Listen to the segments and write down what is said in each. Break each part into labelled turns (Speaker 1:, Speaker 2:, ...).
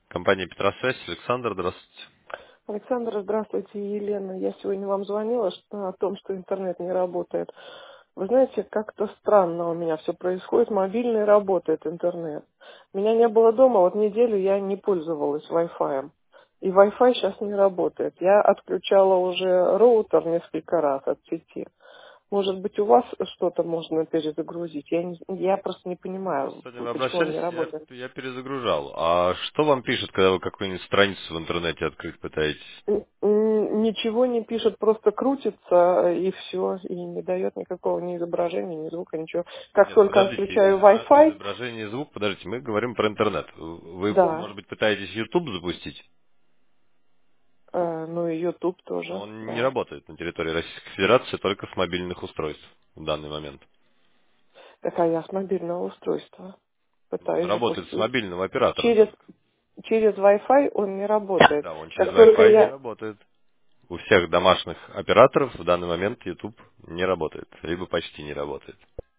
Speaker 1: Компания Петросвязь, Александр, здравствуйте.
Speaker 2: Александр, здравствуйте, Елена. Я сегодня вам звонила о том, что интернет не работает. Вы знаете, как-то странно у меня все происходит. Мобильный работает интернет. Меня не было дома, вот неделю я не пользовалась Wi-Fi. И Wi-Fi сейчас не работает. Я отключала уже роутер несколько раз от сети. Может быть, у вас что-то можно перезагрузить? Я просто не понимаю,
Speaker 1: Сегодня вы
Speaker 2: почему он
Speaker 1: обращались,
Speaker 2: не
Speaker 1: я,
Speaker 2: работает.
Speaker 1: я перезагружал. А что вам пишет, когда вы какую-нибудь страницу в интернете открыть пытаетесь?
Speaker 2: Ничего не пишет, просто крутится и все, и не дает никакого ни изображения, ни звука, ничего. Как
Speaker 1: Нет,
Speaker 2: только
Speaker 1: подождите,
Speaker 2: отключаю Wi-Fi,
Speaker 1: изображение и звук, подождите, мы говорим про интернет. Вы,
Speaker 2: да,
Speaker 1: может быть, пытаетесь YouTube запустить,
Speaker 2: ну и YouTube
Speaker 1: но
Speaker 2: тоже,
Speaker 1: он не
Speaker 2: да.
Speaker 1: работает на территории Российской Федерации только с мобильных устройств в данный момент.
Speaker 2: Так а я с мобильного устройства
Speaker 1: Но он
Speaker 2: пытаюсь
Speaker 1: работает с
Speaker 2: запустить.
Speaker 1: мобильного оператора
Speaker 2: Через,
Speaker 1: только.
Speaker 2: через Wi-Fi он не работает.
Speaker 1: Да, он через
Speaker 2: Как только
Speaker 1: Wi-Fi не
Speaker 2: я...
Speaker 1: работает. У всех домашних операторов в данный момент YouTube не работает, либо почти не работает.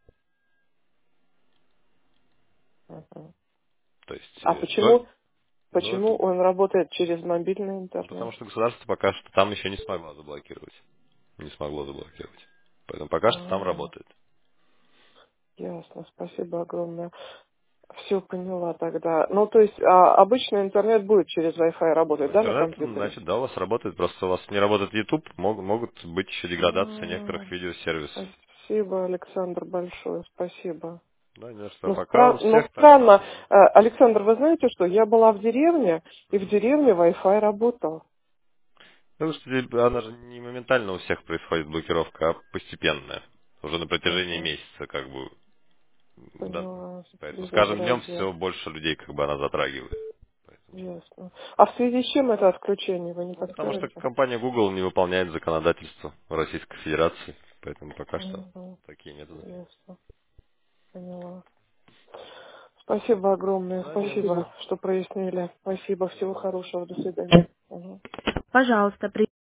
Speaker 2: Мгм.
Speaker 1: То есть,
Speaker 2: А
Speaker 1: ну, это,
Speaker 2: почему он работает через мобильный
Speaker 1: ну, потому
Speaker 2: интернет?
Speaker 1: что государство пока что там еще не смогло заблокировать. Не смогло заблокировать. Поэтому пока что там
Speaker 2: А,
Speaker 1: работает.
Speaker 2: ясно, спасибо огромное. Все поняла тогда. Ну, то есть обычный интернет будет через Wi-Fi работать,
Speaker 1: Ну,
Speaker 2: да, на
Speaker 1: интернет,
Speaker 2: компьютере?
Speaker 1: значит, да, у вас работает, просто у вас не работает YouTube, могут быть еще деградации
Speaker 2: А,
Speaker 1: некоторых видеосервисов.
Speaker 2: Спасибо, Александр, большое, спасибо.
Speaker 1: Да, не за что. А
Speaker 2: Ну,
Speaker 1: пока у
Speaker 2: ну,
Speaker 1: всех так, к
Speaker 2: странно,
Speaker 1: сожалению.
Speaker 2: Александр, вы знаете что, я была в деревне, и в
Speaker 1: Мгм.
Speaker 2: деревне Wi-Fi работал.
Speaker 1: Потому что она же не моментально у всех происходит блокировка, а постепенная. Уже на протяжении
Speaker 2: Ага,
Speaker 1: месяца, как бы. Да.
Speaker 2: поняла,
Speaker 1: Поэтому с каждым днем
Speaker 2: безобразие,
Speaker 1: все больше людей, как бы она затрагивает. Поэтому.
Speaker 2: ясно. А в связи с чем это отключение, вы не
Speaker 1: Ну, потому что
Speaker 2: подскажете?
Speaker 1: компания Google не выполняет законодательство Российской Федерации, поэтому пока что
Speaker 2: Угу,
Speaker 1: такие методы.
Speaker 2: ясно, поняла. Спасибо огромное,
Speaker 1: Да, не за
Speaker 2: спасибо,
Speaker 1: что.
Speaker 2: что прояснили. Спасибо,
Speaker 1: Всего
Speaker 2: всего
Speaker 1: доброго.
Speaker 2: хорошего, до свидания. Мгм. Пожалуйста,